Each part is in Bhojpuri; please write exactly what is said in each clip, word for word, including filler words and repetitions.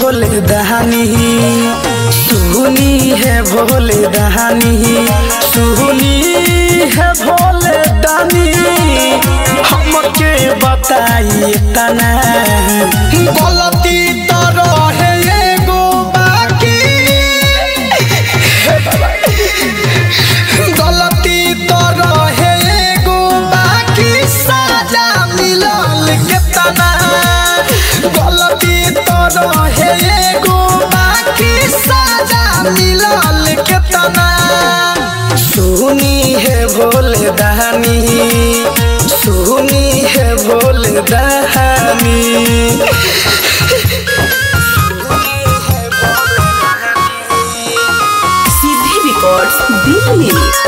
भोले दहानी सुनी है भोले दहानी सुनी है भोले दानी हमके बताइए तना गलती तो रहे एगो बाकी गलती तो रहे एगो बाकी सजा मिलल के तना गलती तो रहे एगो बाकी सजा मिलल के तना सुनी है भोले दहानी सुनी है भोले दहानी सिद्धि रिकॉर्ड्स दिल्ली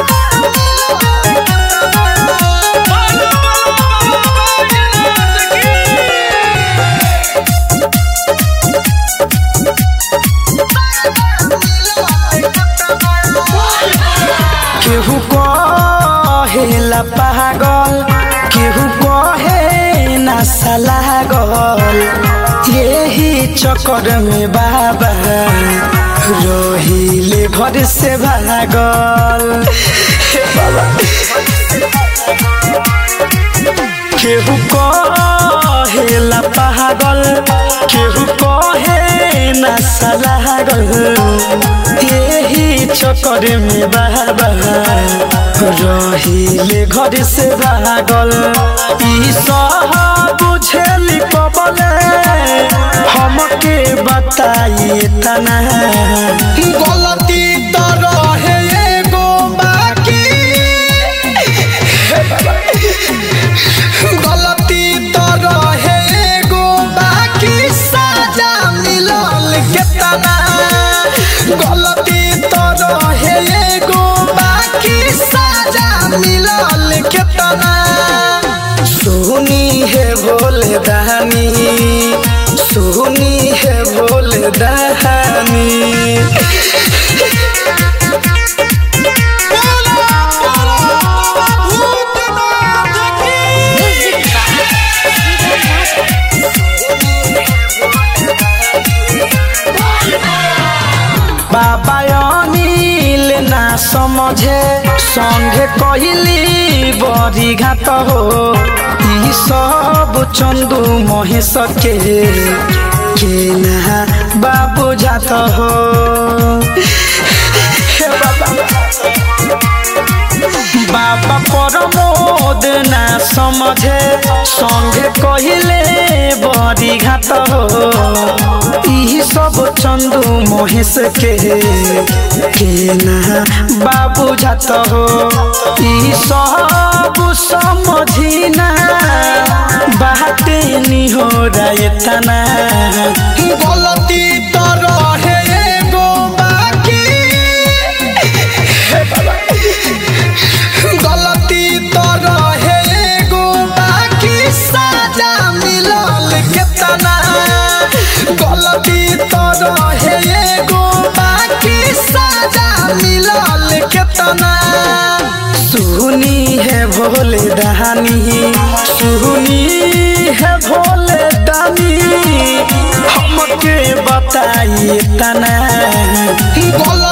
केहू कहेला पागल केहू कहे नशा लागल यही चक्कर में बाबा रोहिले घर से भागल केहू कहेला पागल केहू कहे नशा लागल यही चक्कर में बाबा रहिले घर से भागल ई सब बुझेली कबले हमके बताइए तना गलती तो रहे एगो बाकी गलती तो रहे एगो बाकी सजा मिलल के तना गलती तो रहे एगो बाकी सजा मिलल के तना सुनी है भोले दहानी सुनी है भोले दहानी बाबा अनिल ना समझे संगे कहली बड़ी घात हो ई सब चंदू महेश के के ना बाबू जात हो हे बाबा बाबा प्रमोद ना समझे संगे कहले बड़ी घात हो ई सब चंदू महेश के के ना बाबू जात हो ई सब समझिना बाटे नी हो रहे तना गलती तो रहे एगो बाकी गलती तो रहे एगो बाकी सजा मिलल के तना गलती तो रहे एगो बाकी सजा मिलल के तना सुनी है भोले दहानी सुनी है भोले दानी हमके बताइए तना